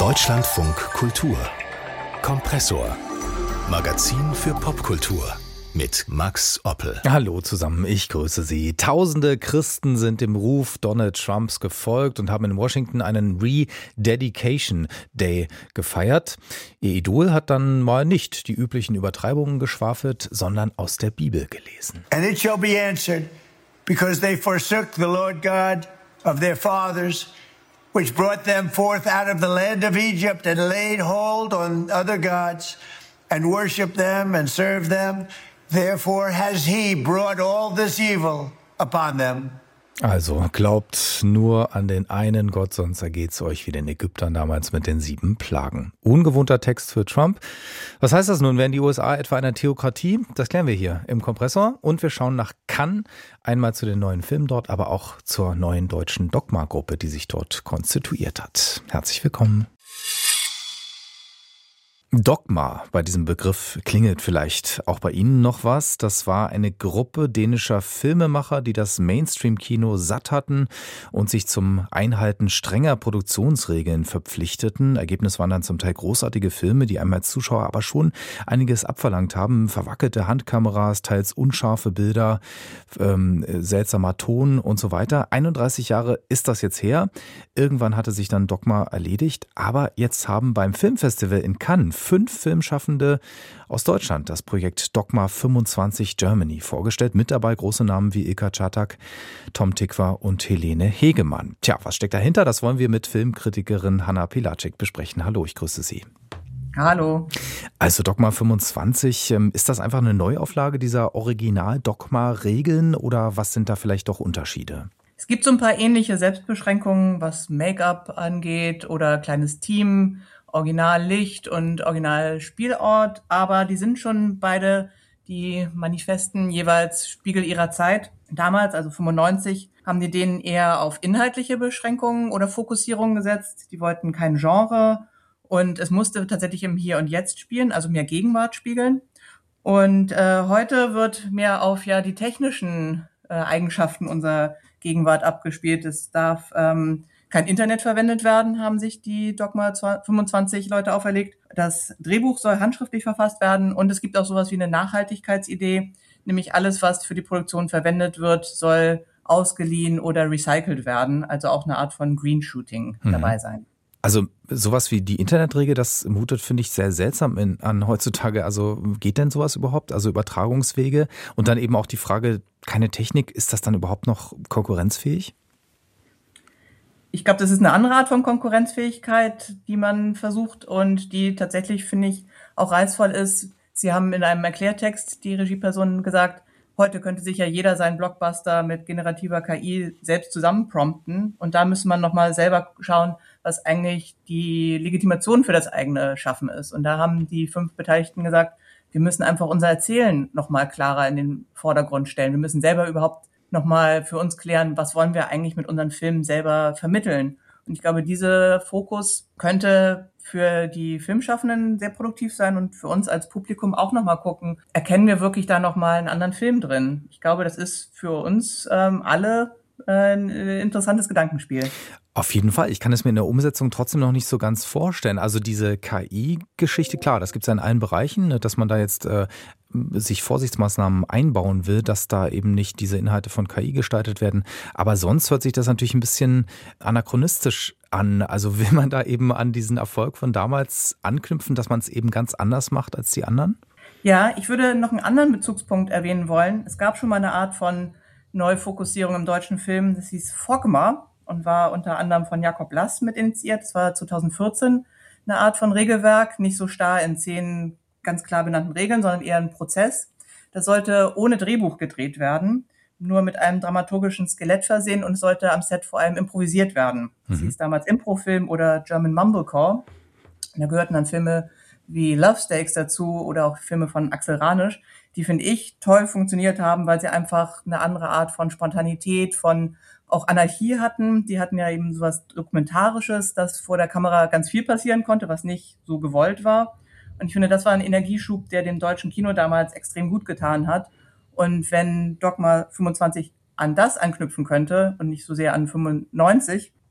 Deutschlandfunk Kultur Kompressor. Magazin für Popkultur mit Max Oppel. Hallo zusammen, ich grüße Sie. Tausende Christen sind dem Ruf Donald Trumps gefolgt und haben in Washington einen Rededication Day gefeiert. Ihr Idol hat dann mal nicht die üblichen Übertreibungen geschwafelt, sondern aus der Bibel gelesen. And it shall be answered, because they forsook the Lord God of their fathers, which brought them forth out of the land of Egypt, and laid hold on other gods, and worshipped them and served them. Therefore has he brought all this evil upon them. Also glaubt nur an den einen Gott, sonst ergeht's euch wie den Ägyptern damals mit den 7 Plagen. Ungewohnter Text für Trump. Was heißt das nun? Werden die USA etwa eine Theokratie? Das klären wir hier im Kompressor. Und wir schauen nach Cannes, einmal zu den neuen Filmen dort, aber auch zur neuen deutschen Dogma-Gruppe, die sich dort konstituiert hat. Herzlich willkommen. Dogma, bei diesem Begriff klingelt vielleicht auch bei Ihnen noch was. Das war eine Gruppe dänischer Filmemacher, die das Mainstream-Kino satt hatten und sich zum Einhalten strenger Produktionsregeln verpflichteten. Ergebnis waren dann zum Teil großartige Filme, die einem als Zuschauer aber schon einiges abverlangt haben. Verwackelte Handkameras, teils unscharfe Bilder, seltsamer Ton und so weiter. 31 Jahre ist das jetzt her. Irgendwann hatte sich dann Dogma erledigt. Aber jetzt haben beim Filmfestival in Cannes 5 Filmschaffende aus Deutschland das Projekt Dogma 25 Germany vorgestellt. Mit dabei große Namen wie Ilka Czatak, Tom Tykwer und Helene Hegemann. Tja, was steckt dahinter? Das wollen wir mit Filmkritikerin Hanna Pilacic besprechen. Hallo, ich grüße Sie. Hallo. Also Dogma 25, ist das einfach eine Neuauflage dieser Original-Dogma-Regeln oder was sind da vielleicht doch Unterschiede? Es gibt so ein paar ähnliche Selbstbeschränkungen, was Make-up angeht oder kleines Team, Originallicht und Originalspielort, aber die sind schon beide die Manifesten jeweils Spiegel ihrer Zeit. Damals, also 95, haben die denen eher auf inhaltliche Beschränkungen oder Fokussierungen gesetzt. Die wollten kein Genre und es musste tatsächlich im Hier und Jetzt spielen, also mehr Gegenwart spiegeln. Und heute wird mehr auf die technischen Eigenschaften unserer Gegenwart abgespielt. Es darf kein Internet verwendet werden, haben sich die Dogma 25 Leute auferlegt. Das Drehbuch soll handschriftlich verfasst werden und es gibt auch sowas wie eine Nachhaltigkeitsidee, nämlich alles, was für die Produktion verwendet wird, soll ausgeliehen oder recycelt werden, also auch eine Art von Greenshooting dabei sein. Also sowas wie die Internetregel, das mutet, finde ich, sehr seltsam an heutzutage. Also geht denn sowas überhaupt? Also Übertragungswege und dann eben auch die Frage, keine Technik, ist das dann überhaupt noch konkurrenzfähig? Ich glaube, das ist eine andere Art von Konkurrenzfähigkeit, die man versucht und die tatsächlich, finde ich, auch reizvoll ist. Sie haben in einem Erklärtext, die Regiepersonen, gesagt, heute könnte sich ja jeder seinen Blockbuster mit generativer KI selbst zusammenprompten. Und da müsste man nochmal selber schauen, was eigentlich die Legitimation für das eigene Schaffen ist. Und da haben die 5 Beteiligten gesagt, wir müssen einfach unser Erzählen nochmal klarer in den Vordergrund stellen. Wir müssen selber überhaupt nochmal für uns klären, was wollen wir eigentlich mit unseren Filmen selber vermitteln. Und ich glaube, dieser Fokus könnte für die Filmschaffenden sehr produktiv sein und für uns als Publikum auch nochmal gucken, erkennen wir wirklich da nochmal einen anderen Film drin. Ich glaube, das ist für uns alle ein interessantes Gedankenspiel. Auf jeden Fall. Ich kann es mir in der Umsetzung trotzdem noch nicht so ganz vorstellen. Also diese KI-Geschichte, klar, das gibt es ja in allen Bereichen, ne, dass man da jetzt sich Vorsichtsmaßnahmen einbauen will, dass da eben nicht diese Inhalte von KI gestaltet werden. Aber sonst hört sich das natürlich ein bisschen anachronistisch an. Also will man da eben an diesen Erfolg von damals anknüpfen, dass man es eben ganz anders macht als die anderen? Ja, ich würde noch einen anderen Bezugspunkt erwähnen wollen. Es gab schon mal eine Art von Neufokussierung im deutschen Film, das hieß Fogma und war unter anderem von Jakob Lass mit initiiert. Das war 2014 eine Art von Regelwerk, nicht so starr in 10 ganz klar benannten Regeln, sondern eher ein Prozess. Das sollte ohne Drehbuch gedreht werden, nur mit einem dramaturgischen Skelett versehen und es sollte am Set vor allem improvisiert werden. Das hieß damals Improfilm oder German Mumblecore. Da gehörten dann Filme wie Love Stakes dazu oder auch Filme von Axel Ranisch, die, finde ich, toll funktioniert haben, weil sie einfach eine andere Art von Spontanität, von auch Anarchie hatten. Die hatten ja eben sowas Dokumentarisches, dass vor der Kamera ganz viel passieren konnte, was nicht so gewollt war. Und ich finde, das war ein Energieschub, der dem deutschen Kino damals extrem gut getan hat. Und wenn Dogma 25 an das anknüpfen könnte und nicht so sehr an 95,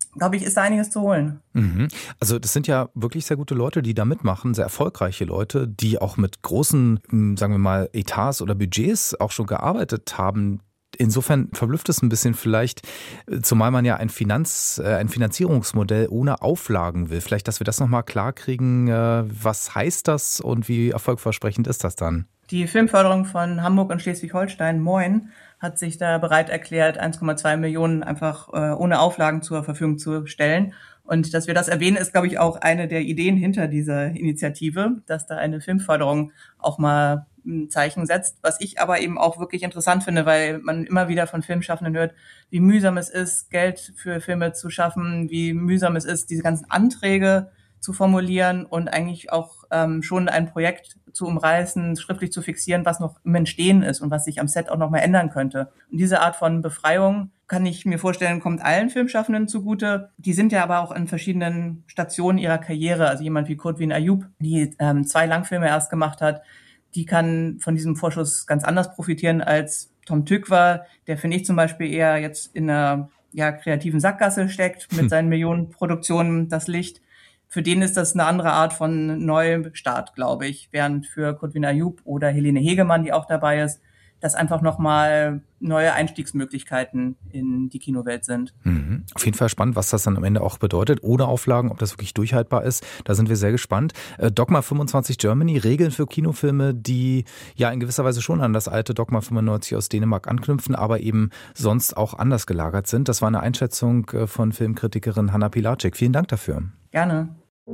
glaube ich, ist da einiges zu holen. Mhm. Also das sind ja wirklich sehr gute Leute, die da mitmachen, sehr erfolgreiche Leute, die auch mit großen, sagen wir mal, Etats oder Budgets auch schon gearbeitet haben. Insofern verblüfft es ein bisschen vielleicht, zumal man ja ein Finanzierungsmodell ohne Auflagen will. Vielleicht, dass wir das nochmal klar kriegen, was heißt das und wie erfolgversprechend ist das dann? Die Filmförderung von Hamburg und Schleswig-Holstein, Moin, hat sich da bereit erklärt, 1,2 Millionen einfach ohne Auflagen zur Verfügung zu stellen. Und dass wir das erwähnen, ist, glaube ich, auch eine der Ideen hinter dieser Initiative, dass da eine Filmförderung auch mal ein Zeichen setzt. Was ich aber eben auch wirklich interessant finde, weil man immer wieder von Filmschaffenden hört, wie mühsam es ist, Geld für Filme zu schaffen, wie mühsam es ist, diese ganzen Anträge zu formulieren und eigentlich auch schon ein Projekt zu umreißen, schriftlich zu fixieren, was noch im Entstehen ist und was sich am Set auch noch mal ändern könnte. Und diese Art von Befreiung, kann ich mir vorstellen, kommt allen Filmschaffenden zugute. Die sind ja aber auch in verschiedenen Stationen ihrer Karriere. Also jemand wie Kurtwin Ayub, die 2 Langfilme erst gemacht hat, die kann von diesem Vorschuss ganz anders profitieren als Tom Tykwer, der, finde ich, zum Beispiel eher jetzt in einer kreativen Sackgasse steckt mit seinen Millionenproduktionen, das Licht. Für den ist das eine andere Art von Neustart, glaube ich. Während für Kurtwin Ayub oder Helene Hegemann, die auch dabei ist, das einfach nochmal neue Einstiegsmöglichkeiten in die Kinowelt sind. Mhm. Auf jeden Fall spannend, was das dann am Ende auch bedeutet. Ohne Auflagen, ob das wirklich durchhaltbar ist. Da sind wir sehr gespannt. Dogma 25 Germany, Regeln für Kinofilme, die ja in gewisser Weise schon an das alte Dogma 95 aus Dänemark anknüpfen, aber eben sonst auch anders gelagert sind. Das war eine Einschätzung von Filmkritikerin Hanna Pilacic. Vielen Dank dafür. Gerne.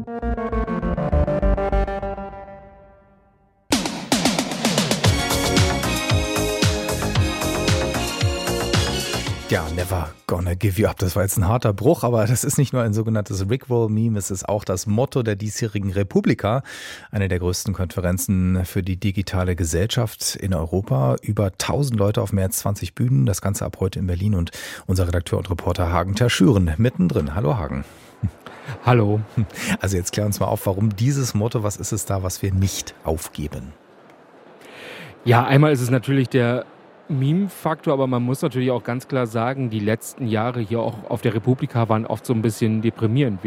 Ja, never gonna give you up. Das war jetzt ein harter Bruch, aber das ist nicht nur ein sogenanntes Rickroll-Meme, es ist auch das Motto der diesjährigen Republika, eine der größten Konferenzen für die digitale Gesellschaft in Europa. Über 1000 Leute auf mehr als 20 Bühnen, das Ganze ab heute in Berlin und unser Redakteur und Reporter Hagen Terschüren mittendrin. Hallo Hagen. Hallo. Also jetzt klär uns mal auf, warum dieses Motto, was ist es da, was wir nicht aufgeben? Ja, einmal ist es natürlich der Meme-Faktor, aber man muss natürlich auch ganz klar sagen, die letzten Jahre hier auch auf der Republika waren oft so ein bisschen deprimierend.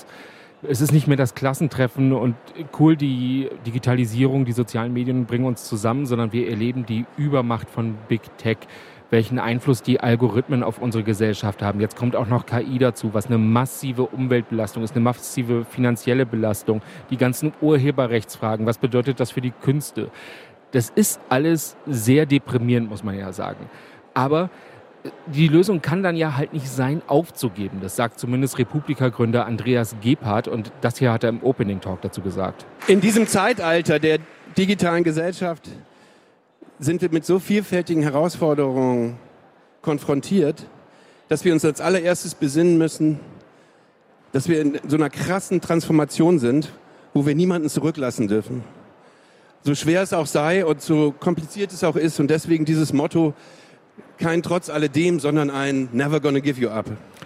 Es ist nicht mehr das Klassentreffen und cool, die Digitalisierung, die sozialen Medien bringen uns zusammen, sondern wir erleben die Übermacht von Big Tech, welchen Einfluss die Algorithmen auf unsere Gesellschaft haben. Jetzt kommt auch noch KI dazu, was eine massive Umweltbelastung ist, eine massive finanzielle Belastung, die ganzen Urheberrechtsfragen, was bedeutet das für die Künste? Das ist alles sehr deprimierend, muss man ja sagen. Aber die Lösung kann dann ja halt nicht sein, aufzugeben. Das sagt zumindest Republika-Gründer Andreas Gebhardt und das hier hat er im Opening Talk dazu gesagt. In diesem Zeitalter der digitalen Gesellschaft sind wir mit so vielfältigen Herausforderungen konfrontiert, dass wir uns als allererstes besinnen müssen, dass wir in so einer krassen Transformation sind, wo wir niemanden zurücklassen dürfen. So schwer es auch sei und so kompliziert es auch ist und deswegen dieses Motto, kein Trotz alledem, sondern ein Never gonna give you up.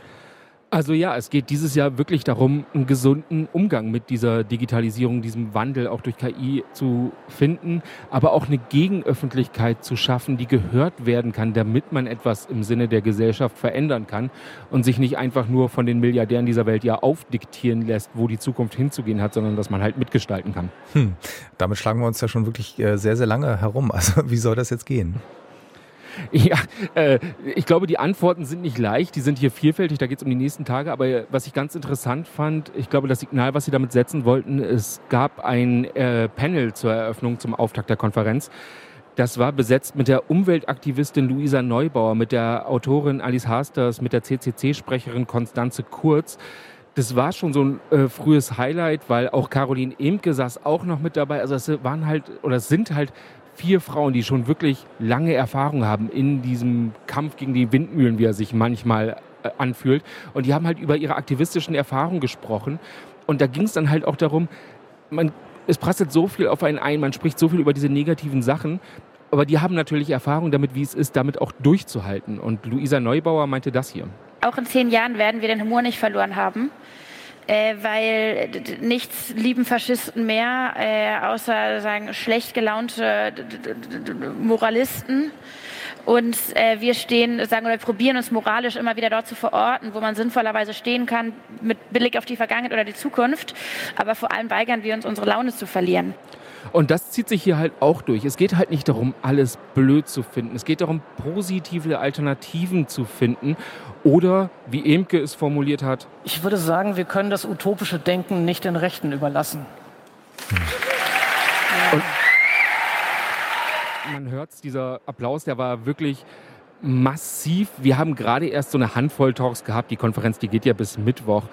Also ja, es geht dieses Jahr wirklich darum, einen gesunden Umgang mit dieser Digitalisierung, diesem Wandel auch durch KI zu finden, aber auch eine Gegenöffentlichkeit zu schaffen, die gehört werden kann, damit man etwas im Sinne der Gesellschaft verändern kann und sich nicht einfach nur von den Milliardären dieser Welt ja aufdiktieren lässt, wo die Zukunft hinzugehen hat, sondern dass man halt mitgestalten kann. Damit schlagen wir uns ja schon wirklich sehr, sehr lange herum. Also wie soll das jetzt gehen? Ja, ich glaube, die Antworten sind nicht leicht, die sind hier vielfältig, da geht es um die nächsten Tage, aber was ich ganz interessant fand, ich glaube, das Signal, was sie damit setzen wollten, es gab ein Panel zur Eröffnung, zum Auftakt der Konferenz. Das war besetzt mit der Umweltaktivistin Luisa Neubauer, mit der Autorin Alice Hasters, mit der CCC-Sprecherin Konstanze Kurz. Das war schon so ein frühes Highlight, weil auch Caroline Emke saß auch noch mit dabei. Also es sind halt 4 Frauen, die schon wirklich lange Erfahrung haben in diesem Kampf gegen die Windmühlen, wie er sich manchmal anfühlt. Und die haben halt über ihre aktivistischen Erfahrungen gesprochen. Und da ging es dann halt auch darum, es prasselt so viel auf einen ein, man spricht so viel über diese negativen Sachen. Aber die haben natürlich Erfahrung damit, wie es ist, damit auch durchzuhalten. Und Luisa Neubauer meinte das hier. Auch in 10 Jahren werden wir den Humor nicht verloren haben. Weil nichts lieben Faschisten mehr, außer sagen schlecht gelaunte Moralisten. Und wir probieren uns moralisch immer wieder dort zu verorten, wo man sinnvollerweise stehen kann, mit Blick auf die Vergangenheit oder die Zukunft. Aber vor allem weigern wir uns, unsere Laune zu verlieren. Und das zieht sich hier halt auch durch. Es geht halt nicht darum, alles blöd zu finden. Es geht darum, positive Alternativen zu finden. Oder, wie Emke es formuliert hat: Ich würde sagen, wir können das utopische Denken nicht den Rechten überlassen. Und man hört es, dieser Applaus, der war wirklich massiv. Wir haben gerade erst so eine Handvoll Talks gehabt. Die Konferenz, die geht ja bis Mittwoch.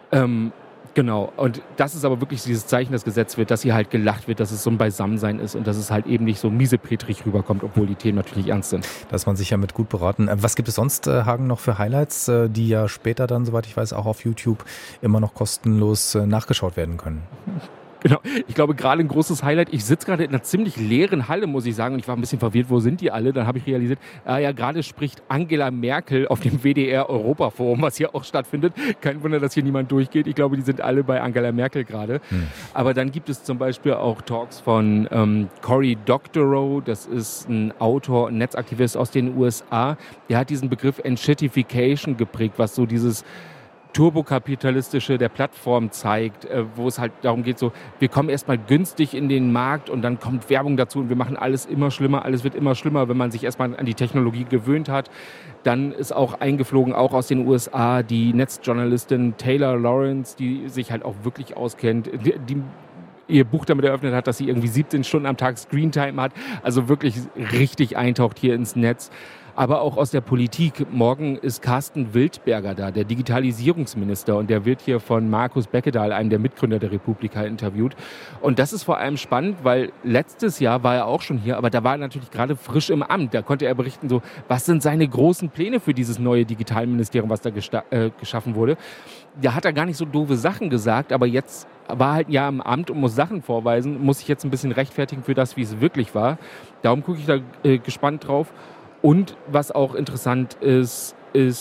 Genau, und das ist aber wirklich dieses Zeichen, das gesetzt wird, dass hier halt gelacht wird, dass es so ein Beisammensein ist und dass es halt eben nicht so miesepetrig rüberkommt, obwohl die Themen natürlich ernst sind. Da ist man sich ja mit gut beraten. Was gibt es sonst, Hagen, noch für Highlights, die ja später dann, soweit ich weiß, auch auf YouTube immer noch kostenlos nachgeschaut werden können? Genau, ich glaube gerade ein großes Highlight, ich sitze gerade in einer ziemlich leeren Halle, muss ich sagen, und ich war ein bisschen verwirrt, wo sind die alle? Dann habe ich realisiert, gerade spricht Angela Merkel auf dem WDR-Europaforum, was hier auch stattfindet. Kein Wunder, dass hier niemand durchgeht. Ich glaube, die sind alle bei Angela Merkel gerade. Aber dann gibt es zum Beispiel auch Talks von Cory Doctorow, das ist ein Autor, ein Netzaktivist aus den USA. Der hat diesen Begriff Entshittification geprägt, was so dieses turbokapitalistische der Plattform zeigt, wo es halt darum geht, so, wir kommen erstmal günstig in den Markt und dann kommt Werbung dazu und wir machen alles immer schlimmer, alles wird immer schlimmer, wenn man sich erstmal an die Technologie gewöhnt hat. Dann ist auch eingeflogen, auch aus den USA, die Netzjournalistin Taylor Lawrence, die sich halt auch wirklich auskennt, die ihr Buch damit eröffnet hat, dass sie irgendwie 17 Stunden am Tag Screentime hat, also wirklich richtig eintaucht hier ins Netz. Aber auch aus der Politik. Morgen ist Carsten Wildberger da, der Digitalisierungsminister. Und der wird hier von Markus Beckedahl, einem der Mitgründer der Republika, interviewt. Und das ist vor allem spannend, weil letztes Jahr war er auch schon hier, aber da war er natürlich gerade frisch im Amt. Da konnte er berichten, so, was sind seine großen Pläne für dieses neue Digitalministerium, was da geschaffen wurde. Da hat er gar nicht so doofe Sachen gesagt, aber jetzt war halt ein Jahr im Amt und muss Sachen vorweisen, muss sich jetzt ein bisschen rechtfertigen für das, wie es wirklich war. Darum gucke ich da gespannt drauf. Und was auch interessant ist,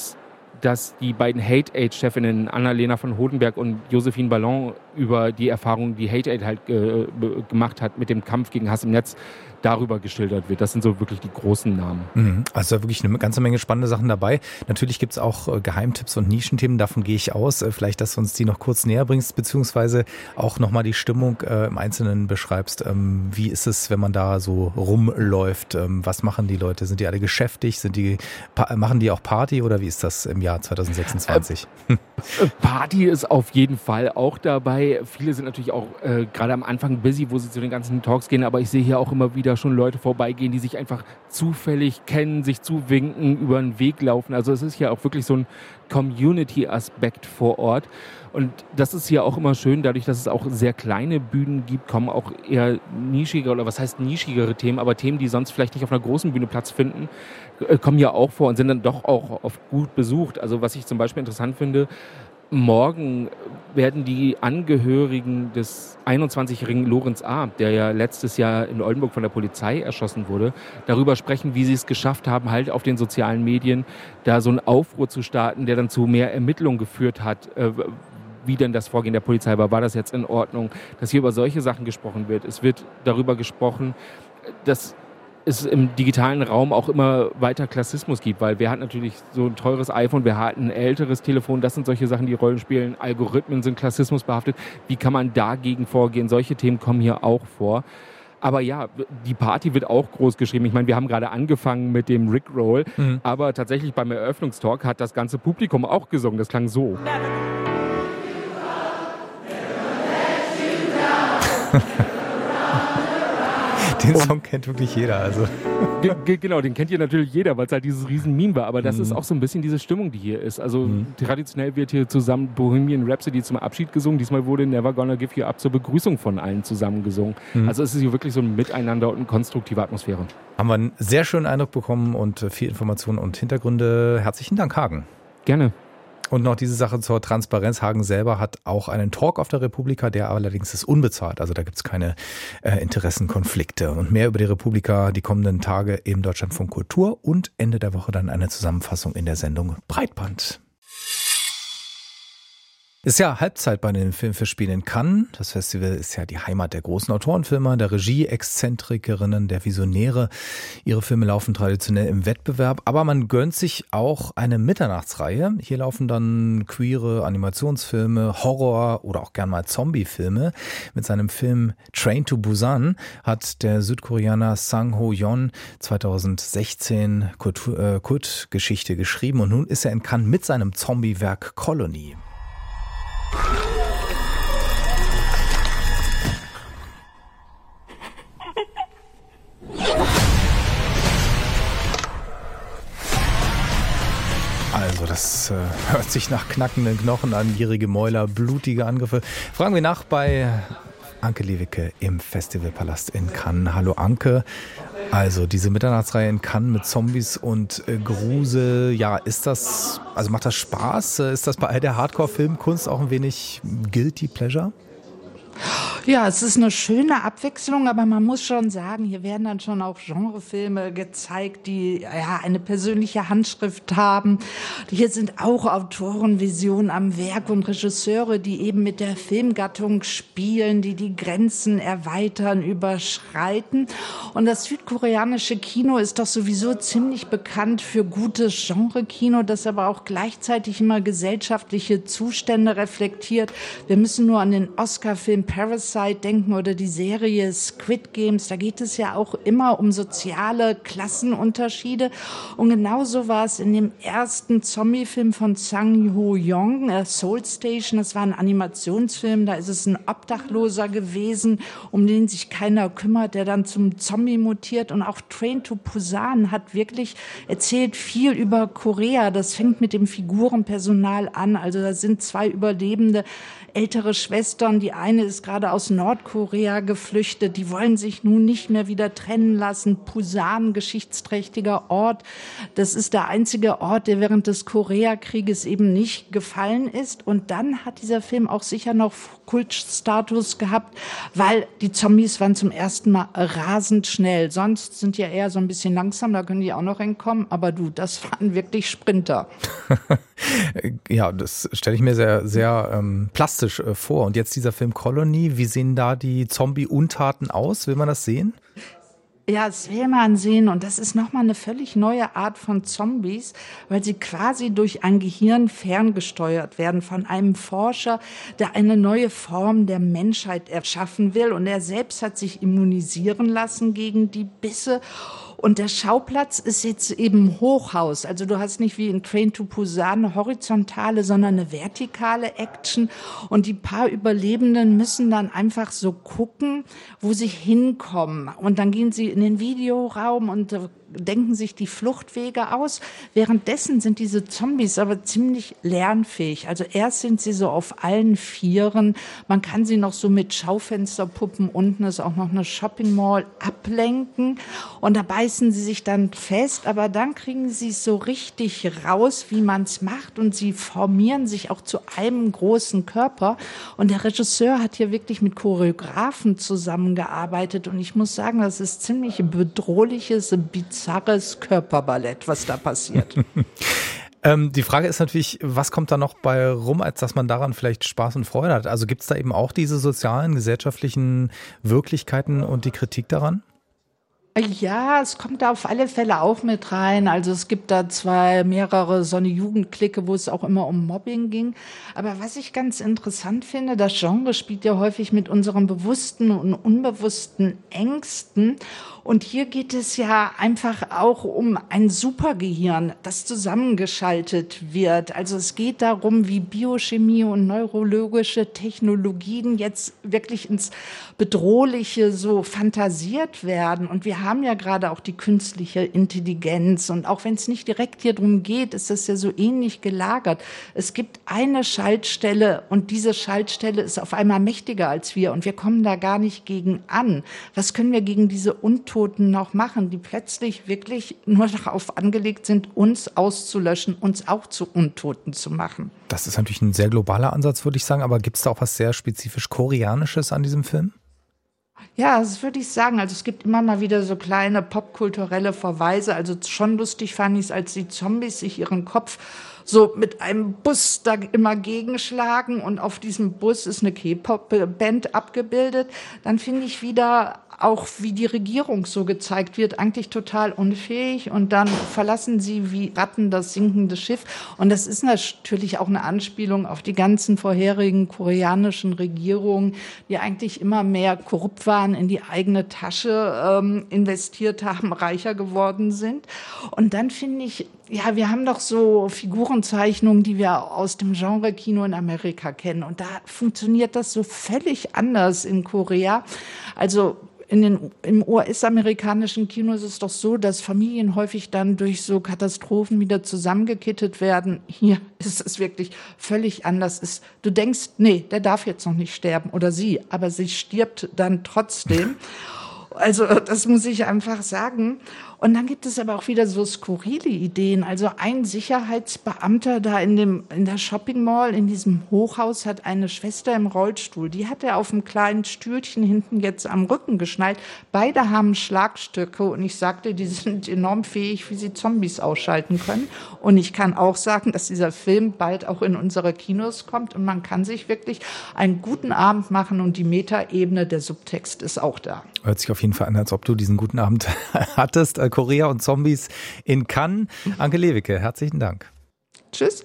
dass die beiden Hate-Aid-Chefinnen Annalena von Hodenberg und Josephine Ballon über die Erfahrungen, die Hate-Aid halt gemacht hat mit dem Kampf gegen Hass im Netz, darüber geschildert wird. Das sind so wirklich die großen Namen. Also wirklich eine ganze Menge spannende Sachen dabei. Natürlich gibt es auch Geheimtipps und Nischenthemen, davon gehe ich aus. Vielleicht, dass du uns die noch kurz näher bringst, beziehungsweise auch nochmal die Stimmung im Einzelnen beschreibst. Wie ist es, wenn man da so rumläuft? Was machen die Leute? Sind die alle geschäftig? Machen die auch Party oder wie ist das im Jahr 2026? Party ist auf jeden Fall auch dabei. Viele sind natürlich auch gerade am Anfang busy, wo sie zu den ganzen Talks gehen, aber ich sehe hier auch immer wieder schon Leute vorbeigehen, die sich einfach zufällig kennen, sich zuwinken, über den Weg laufen. Also es ist ja auch wirklich so ein Community-Aspekt vor Ort. Und das ist hier auch immer schön, dadurch, dass es auch sehr kleine Bühnen gibt, kommen auch eher nischige, oder was heißt nischigere Themen, aber Themen, die sonst vielleicht nicht auf einer großen Bühne Platz finden, kommen ja auch vor und sind dann doch auch oft gut besucht. Also was ich zum Beispiel interessant finde, morgen werden die Angehörigen des 21-jährigen Lorenz A., der ja letztes Jahr in Oldenburg von der Polizei erschossen wurde, darüber sprechen, wie sie es geschafft haben, halt auf den sozialen Medien da so einen Aufruhr zu starten, der dann zu mehr Ermittlungen geführt hat, wie denn das Vorgehen der Polizei war. War das jetzt in Ordnung? Dass hier über solche Sachen gesprochen wird. Es wird darüber gesprochen, dass es im digitalen Raum auch immer weiter Klassismus gibt, weil wer hat natürlich so ein teures iPhone, wer hat ein älteres Telefon, das sind solche Sachen, die Rollen spielen, Algorithmen sind Klassismus behaftet, wie kann man dagegen vorgehen, solche Themen kommen hier auch vor. Aber ja, die Party wird auch groß geschrieben. Ich meine, wir haben gerade angefangen mit dem Rickroll, aber tatsächlich beim Eröffnungstalk hat das ganze Publikum auch gesungen, das klang so. Den Song kennt wirklich jeder. Also. Genau, den kennt hier natürlich jeder, weil es halt dieses riesen Meme war. Aber das ist auch so ein bisschen diese Stimmung, die hier ist. Also traditionell wird hier zusammen Bohemian Rhapsody zum Abschied gesungen. Diesmal wurde Never Gonna Give You Up zur Begrüßung von allen zusammen gesungen. Also es ist hier wirklich so ein Miteinander und eine konstruktive Atmosphäre. Haben wir einen sehr schönen Eindruck bekommen und viel Informationen und Hintergründe. Herzlichen Dank, Hagen. Gerne. Und noch diese Sache zur Transparenz. Hagen selber hat auch einen Talk auf der Republika, der allerdings ist unbezahlt. Also da gibt es keine Interessenkonflikte. Und mehr über die Republika die kommenden Tage im Deutschlandfunk Kultur und Ende der Woche dann eine Zusammenfassung in der Sendung Breitband. Ist ja Halbzeit bei den Filmfestspielen in Cannes. Das Festival ist ja die Heimat der großen Autorenfilmer, der Regie-Exzentrikerinnen, der Visionäre. Ihre Filme laufen traditionell im Wettbewerb, aber man gönnt sich auch eine Mitternachtsreihe. Hier laufen dann queere Animationsfilme, Horror oder auch gern mal Zombie-Filme. Mit seinem Film Train to Busan hat der Südkoreaner Sang Ho-yeon 2016 Kultgeschichte geschrieben und nun ist er in Cannes mit seinem Zombie-Werk Colony. Also das hört sich nach knackenden Knochen an, gierige Mäuler, blutige Angriffe. Fragen wir nach bei Anke Lewicke im Festivalpalast in Cannes. Hallo Anke. Also diese Mitternachtsreihe in Cannes mit Zombies und Grusel, ja, macht das Spaß? Ist das bei all der Hardcore-Filmkunst auch ein wenig Guilty Pleasure? Ja, es ist eine schöne Abwechslung, aber man muss schon sagen, hier werden dann schon auch Genrefilme gezeigt, die ja eine persönliche Handschrift haben. Hier sind auch Autorenvisionen am Werk und Regisseure, die eben mit der Filmgattung spielen, die die Grenzen erweitern, überschreiten. Und das südkoreanische Kino ist doch sowieso ziemlich bekannt für gutes Genre-Kino, das aber auch gleichzeitig immer gesellschaftliche Zustände reflektiert. Wir müssen nur an den Oscar-Film Parasite denken oder die Serie Squid Games. Da geht es ja auch immer um soziale Klassenunterschiede. Und genauso war es in dem ersten Zombie-Film von Sang Ho-yeon, Soul Station. Das war ein Animationsfilm. Da ist es ein Obdachloser gewesen, um den sich keiner kümmert, der dann zum Zombie mutiert. Und auch Train to Busan hat wirklich erzählt viel über Korea. Das fängt mit dem Figurenpersonal an. Also da sind 2 Überlebende, ältere Schwestern. Die eine ist gerade aus Nordkorea geflüchtet. Die wollen sich nun nicht mehr wieder trennen lassen. Busan, geschichtsträchtiger Ort. Das ist der einzige Ort, der während des Koreakrieges eben nicht gefallen ist. Und dann hat dieser Film auch sicher noch Kultstatus gehabt, weil die Zombies waren zum ersten Mal rasend schnell. Sonst sind die ja eher so ein bisschen langsam, da können die auch noch entkommen. Aber das waren wirklich Sprinter. Ja, das stelle ich mir sehr, sehr plastisch vor. Und jetzt dieser Film Colony, wie sehen da die Zombie-Untaten aus? Will man das sehen? Ja, das will man sehen und das ist nochmal eine völlig neue Art von Zombies, weil sie quasi durch ein Gehirn ferngesteuert werden von einem Forscher, der eine neue Form der Menschheit erschaffen will und er selbst hat sich immunisieren lassen gegen die Bisse. Und der Schauplatz ist jetzt eben Hochhaus. Also du hast nicht wie in Train to Busan eine horizontale, sondern eine vertikale Action. Und die paar Überlebenden müssen dann einfach so gucken, wo sie hinkommen. Und dann gehen sie in den Videoraum und denken sich die Fluchtwege aus. Währenddessen sind diese Zombies aber ziemlich lernfähig. Also erst sind sie so auf allen Vieren. Man kann sie noch so mit Schaufensterpuppen, unten ist auch noch eine Shopping Mall, ablenken. Und da beißen sie sich dann fest. Aber dann kriegen sie es so richtig raus, wie man es macht. Und sie formieren sich auch zu einem großen Körper. Und der Regisseur hat hier wirklich mit Choreografen zusammengearbeitet. Und ich muss sagen, das ist ziemlich bedrohliches, bizarres Körperballett, was da passiert. Die Frage ist natürlich, was kommt da noch bei rum, als dass man daran vielleicht Spaß und Freude hat? Also gibt es da eben auch diese sozialen, gesellschaftlichen Wirklichkeiten und die Kritik daran? Ja, es kommt da auf alle Fälle auch mit rein. Also es gibt da mehrere so eine Jugendklicke, wo es auch immer um Mobbing ging. Aber was ich ganz interessant finde, das Genre spielt ja häufig mit unseren bewussten und unbewussten Ängsten. Und hier geht es ja einfach auch um ein Supergehirn, das zusammengeschaltet wird. Also es geht darum, wie Biochemie und neurologische Technologien jetzt wirklich ins Bedrohliche so fantasiert werden. Und wir haben ja gerade auch die künstliche Intelligenz. Und auch wenn es nicht direkt hier drum geht, ist das ja so ähnlich gelagert. Es gibt eine Schaltstelle und diese Schaltstelle ist auf einmal mächtiger als wir. Und wir kommen da gar nicht gegen an. Was können wir gegen diese Untoten noch machen, die plötzlich wirklich nur darauf angelegt sind, uns auszulöschen, uns auch zu Untoten zu machen? Das ist natürlich ein sehr globaler Ansatz, würde ich sagen. Aber gibt es da auch was sehr spezifisch Koreanisches an diesem Film? Ja, das würde ich sagen. Also es gibt immer mal wieder so kleine popkulturelle Verweise. Also schon lustig fand ich es, als die Zombies sich ihren Kopf so mit einem Bus da immer gegenschlagen und auf diesem Bus ist eine K-Pop-Band abgebildet, dann finde ich wieder auch, wie die Regierung so gezeigt wird, eigentlich total unfähig und dann verlassen sie wie Ratten das sinkende Schiff und das ist natürlich auch eine Anspielung auf die ganzen vorherigen koreanischen Regierungen, die eigentlich immer mehr korrupt waren, in die eigene Tasche investiert haben, reicher geworden sind. Und dann finde ich, ja, wir haben doch so Figurenzeichnungen, die wir aus dem Genre-Kino in Amerika kennen. Und da funktioniert das so völlig anders in Korea. Also im US-amerikanischen Kino ist es doch so, dass Familien häufig dann durch so Katastrophen wieder zusammengekittet werden. Hier ist es wirklich völlig anders. Du denkst, nee, der darf jetzt noch nicht sterben oder sie, aber sie stirbt dann trotzdem. Also das muss ich einfach sagen. Und dann gibt es aber auch wieder so skurrile Ideen. Also ein Sicherheitsbeamter da in der Shopping Mall, in diesem Hochhaus, hat eine Schwester im Rollstuhl. Die hat er auf einem kleinen Stühlchen hinten jetzt am Rücken geschnallt. Beide haben Schlagstöcke und ich sagte, die sind enorm fähig, wie sie Zombies ausschalten können. Und ich kann auch sagen, dass dieser Film bald auch in unsere Kinos kommt und man kann sich wirklich einen guten Abend machen und die Metaebene, der Subtext ist auch da. Hört sich auf jeden Fall an, als ob du diesen guten Abend hattest. Korea und Zombies in Cannes. Anke Lewicke, herzlichen Dank. Tschüss.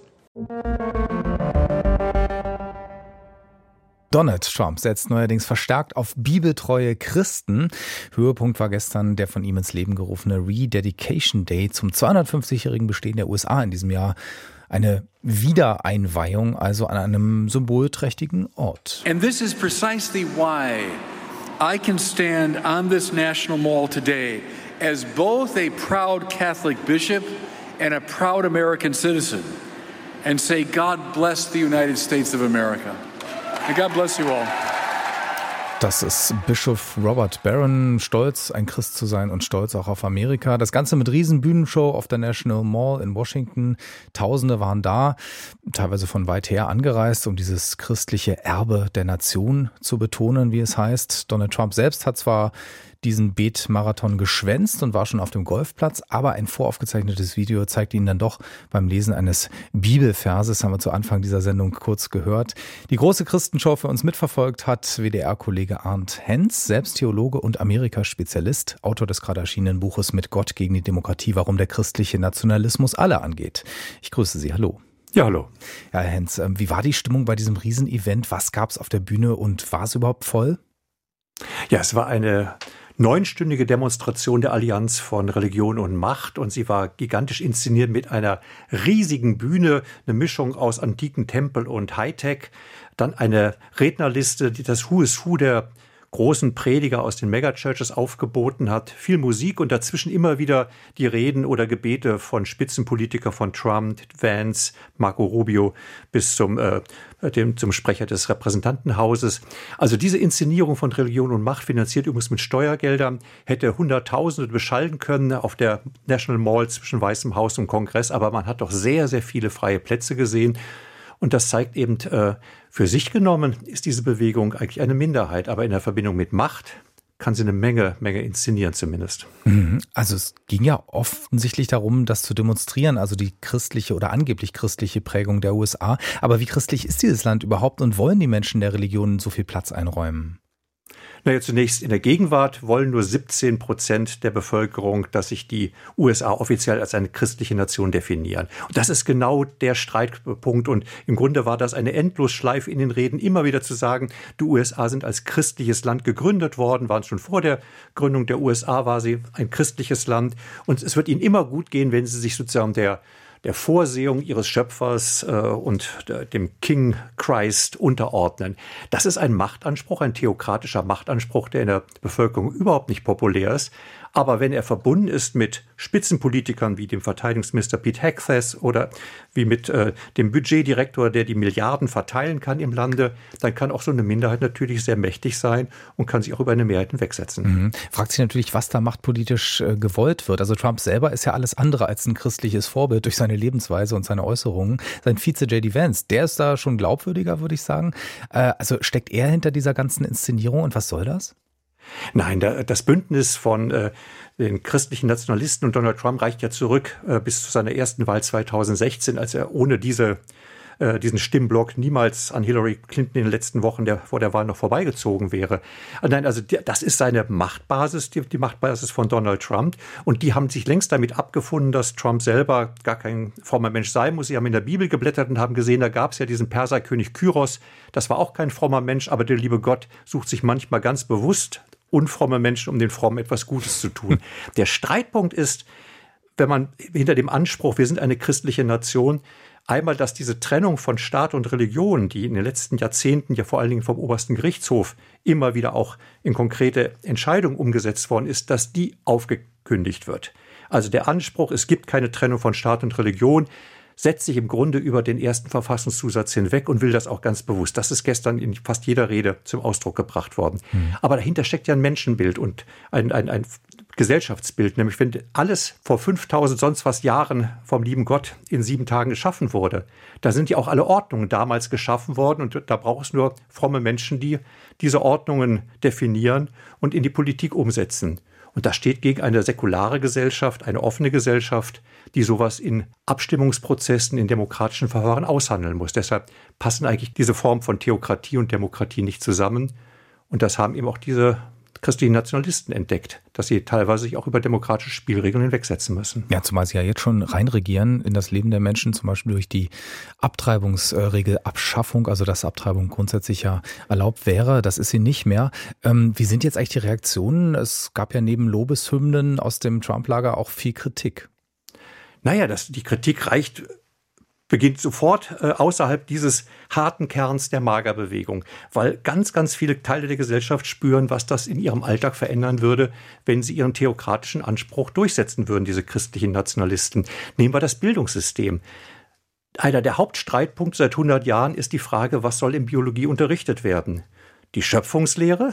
Donald Trump setzt neuerdings verstärkt auf bibeltreue Christen. Höhepunkt war gestern der von ihm ins Leben gerufene Rededication Day zum 250-jährigen Bestehen der USA in diesem Jahr. Eine Wiedereinweihung, also an einem symbolträchtigen Ort. And this is precisely why I can stand on this National Mall today as both a proud Catholic bishop and a proud American citizen and say, God bless the United States of America. And God bless you all. Das ist Bischof Robert Barron, stolz, ein Christ zu sein und stolz auch auf Amerika. Das Ganze mit Riesenbühnenshow auf der National Mall in Washington. Tausende waren da, teilweise von weit her angereist, um dieses christliche Erbe der Nation zu betonen, wie es heißt. Donald Trump selbst hat zwar diesen Betmarathon geschwänzt und war schon auf dem Golfplatz, aber ein voraufgezeichnetes Video zeigt ihn dann doch beim Lesen eines Bibelverses, haben wir zu Anfang dieser Sendung kurz gehört. Die große Christenshow für uns mitverfolgt hat WDR-Kollege Arndt Henz, selbst Theologe und Amerika-Spezialist, Autor des gerade erschienenen Buches Mit Gott gegen die Demokratie, warum der christliche Nationalismus alle angeht. Ich grüße Sie, hallo. Ja, hallo. Ja, Herr Henz, wie war die Stimmung bei diesem Riesenevent? Was gab es auf der Bühne und war es überhaupt voll? Ja, es war eine 9-stündige Demonstration der Allianz von Religion und Macht und sie war gigantisch inszeniert mit einer riesigen Bühne, eine Mischung aus antiken Tempel und Hightech, dann eine Rednerliste, die das Who is Who der großen Prediger aus den Megachurches aufgeboten hat, viel Musik und dazwischen immer wieder die Reden oder Gebete von Spitzenpolitikern von Trump, Vance, Marco Rubio bis zum Sprecher des Repräsentantenhauses. Also diese Inszenierung von Religion und Macht, finanziert übrigens mit Steuergeldern, hätte Hunderttausende beschallen können auf der National Mall zwischen Weißem Haus und Kongress, aber man hat doch sehr, sehr viele freie Plätze gesehen. Und das zeigt eben, für sich genommen ist diese Bewegung eigentlich eine Minderheit, aber in der Verbindung mit Macht kann sie eine Menge inszenieren zumindest. Also es ging ja offensichtlich darum, das zu demonstrieren, also die christliche oder angeblich christliche Prägung der USA. Aber wie christlich ist dieses Land überhaupt und wollen die Menschen der Religionen so viel Platz einräumen? Naja, zunächst in der Gegenwart wollen nur 17% der Bevölkerung, dass sich die USA offiziell als eine christliche Nation definieren. Und das ist genau der Streitpunkt. Und im Grunde war das eine Endlosschleife in den Reden, immer wieder zu sagen, die USA sind als christliches Land gegründet worden, waren schon vor der Gründung der USA, war sie ein christliches Land. Und es wird ihnen immer gut gehen, wenn sie sich sozusagen der Vorsehung ihres Schöpfers und dem King Christ unterordnen. Das ist ein Machtanspruch, ein theokratischer Machtanspruch, der in der Bevölkerung überhaupt nicht populär ist. Aber wenn er verbunden ist mit Spitzenpolitikern wie dem Verteidigungsminister Pete Hegseth oder wie mit dem Budgetdirektor, der die Milliarden verteilen kann im Lande, dann kann auch so eine Minderheit natürlich sehr mächtig sein und kann sich auch über eine Mehrheit hinwegsetzen. Fragt sich natürlich, was da machtpolitisch gewollt wird. Also Trump selber ist ja alles andere als ein christliches Vorbild durch seine Lebensweise und seine Äußerungen. Sein Vize J.D. Vance, der ist da schon glaubwürdiger, würde ich sagen. Also steckt er hinter dieser ganzen Inszenierung und was soll das? Nein, das Bündnis von den christlichen Nationalisten und Donald Trump reicht ja zurück bis zu seiner ersten Wahl 2016, als er ohne diesen Stimmblock niemals an Hillary Clinton in den letzten Wochen vor der Wahl noch vorbeigezogen wäre. Nein, also das ist seine Machtbasis, die Machtbasis von Donald Trump. Und die haben sich längst damit abgefunden, dass Trump selber gar kein frommer Mensch sein muss. Sie haben in der Bibel geblättert und haben gesehen, da gab es ja diesen Perserkönig Kyros. Das war auch kein frommer Mensch, aber der liebe Gott sucht sich manchmal ganz bewusst unfromme Menschen, um den Frommen etwas Gutes zu tun. Der Streitpunkt ist, wenn man hinter dem Anspruch, wir sind eine christliche Nation, einmal, dass diese Trennung von Staat und Religion, die in den letzten Jahrzehnten ja vor allen Dingen vom obersten Gerichtshof immer wieder auch in konkrete Entscheidungen umgesetzt worden ist, dass die aufgekündigt wird. Also der Anspruch, es gibt keine Trennung von Staat und Religion, setzt sich im Grunde über den ersten Verfassungszusatz hinweg und will das auch ganz bewusst. Das ist gestern in fast jeder Rede zum Ausdruck gebracht worden. Aber dahinter steckt ja ein Menschenbild und ein Gesellschaftsbild, nämlich wenn alles vor 5000 sonst was Jahren vom lieben Gott in 7 Tagen geschaffen wurde, da sind ja auch alle Ordnungen damals geschaffen worden und da braucht es nur fromme Menschen, die diese Ordnungen definieren und in die Politik umsetzen. Und das steht gegen eine säkulare Gesellschaft, eine offene Gesellschaft, die sowas in Abstimmungsprozessen, in demokratischen Verfahren aushandeln muss. Deshalb passen eigentlich diese Form von Theokratie und Demokratie nicht zusammen. Und das haben eben auch diese christlichen Nationalisten entdeckt, dass sie teilweise sich auch über demokratische Spielregeln hinwegsetzen müssen. Ja, zumal sie ja jetzt schon reinregieren in das Leben der Menschen, zum Beispiel durch die Abtreibungsregelabschaffung, also dass Abtreibung grundsätzlich ja erlaubt wäre. Das ist sie nicht mehr. Wie sind jetzt eigentlich die Reaktionen? Es gab ja neben Lobeshymnen aus dem Trump-Lager auch viel Kritik. Naja, die Kritik beginnt sofort außerhalb dieses harten Kerns der MAGA-Bewegung, weil ganz, ganz viele Teile der Gesellschaft spüren, was das in ihrem Alltag verändern würde, wenn sie ihren theokratischen Anspruch durchsetzen würden, diese christlichen Nationalisten. Nehmen wir das Bildungssystem. Einer der Hauptstreitpunkte seit 100 Jahren ist die Frage, was soll in Biologie unterrichtet werden? Die Schöpfungslehre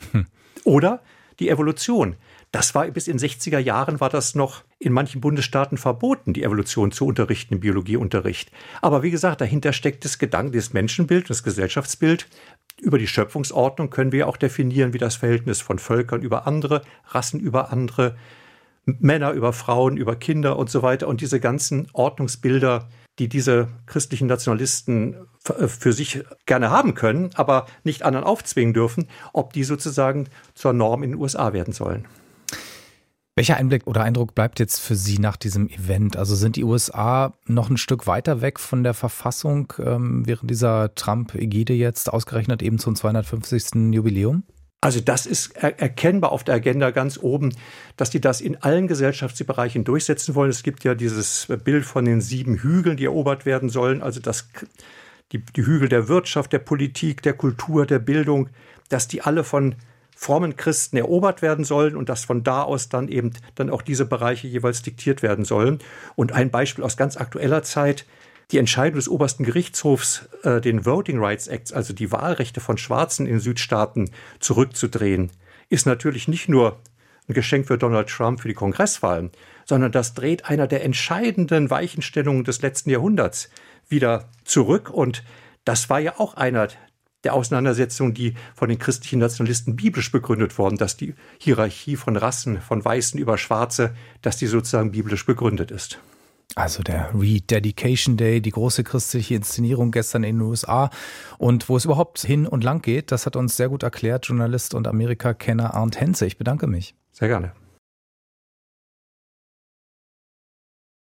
oder die Evolution? Das war bis in den 60er Jahren war das noch in manchen Bundesstaaten verboten, die Evolution zu unterrichten im Biologieunterricht. Aber wie gesagt, dahinter steckt das Menschenbild, das Gesellschaftsbild. Über die Schöpfungsordnung können wir auch definieren, wie das Verhältnis von Völkern über andere, Rassen über andere, Männer über Frauen, über Kinder und so weiter. Und diese ganzen Ordnungsbilder, die diese christlichen Nationalisten für sich gerne haben können, aber nicht anderen aufzwingen dürfen, ob die sozusagen zur Norm in den USA werden sollen. Welcher Einblick oder Eindruck bleibt jetzt für Sie nach diesem Event? Also sind die USA noch ein Stück weiter weg von der Verfassung während dieser Trump-Ägide jetzt ausgerechnet eben zum 250. Jubiläum? Also das ist erkennbar auf der Agenda ganz oben, dass die das in allen Gesellschaftsbereichen durchsetzen wollen. Es gibt ja dieses Bild von den 7 Hügeln, die erobert werden sollen. Also die Hügel der Wirtschaft, der Politik, der Kultur, der Bildung, dass die alle von frommen Christen erobert werden sollen und dass von da aus dann eben dann auch diese Bereiche jeweils diktiert werden sollen. Und ein Beispiel aus ganz aktueller Zeit, die Entscheidung des obersten Gerichtshofs, den Voting Rights Act, also die Wahlrechte von Schwarzen in Südstaaten zurückzudrehen, ist natürlich nicht nur ein Geschenk für Donald Trump für die Kongresswahlen, sondern das dreht einer der entscheidenden Weichenstellungen des letzten Jahrhunderts wieder zurück. Und das war ja auch einer der Auseinandersetzungen, die von den christlichen Nationalisten biblisch begründet wurden, dass die Hierarchie von Rassen, von Weißen über Schwarze, dass die sozusagen biblisch begründet ist. Also der Rededication Day, die große christliche Inszenierung gestern in den USA und wo es überhaupt hin und lang geht, das hat uns sehr gut erklärt Journalist und Amerika-Kenner Arndt Henze. Ich bedanke mich. Sehr gerne.